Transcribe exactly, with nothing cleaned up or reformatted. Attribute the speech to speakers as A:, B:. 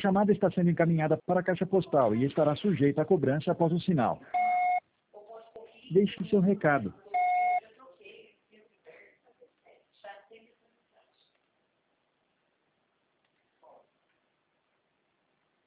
A: chamada está sendo encaminhada para a caixa postal e estará sujeita à cobrança após o sinal. Deixe seu recado.